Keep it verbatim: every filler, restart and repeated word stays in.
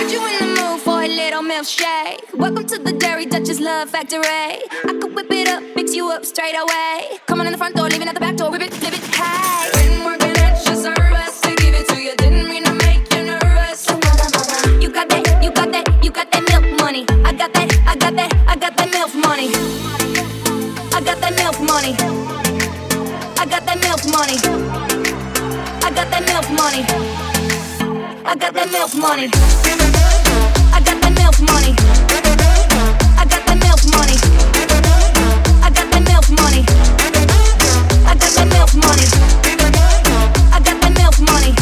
you in the mood for a little milkshake? Welcome to the Dairy Duchess Love Factory. I could whip it up, fix you up straight away. Come on in the front door, leaving at the back door, whip it, flip it, hey. Been working at your service to give it to you, didn't mean to make you nervous. You got that, you got that, you got that milk money. I got that, I got that, I got that milk money. I got that milk money. I got that milk money. I got that milk money. I got that milk money.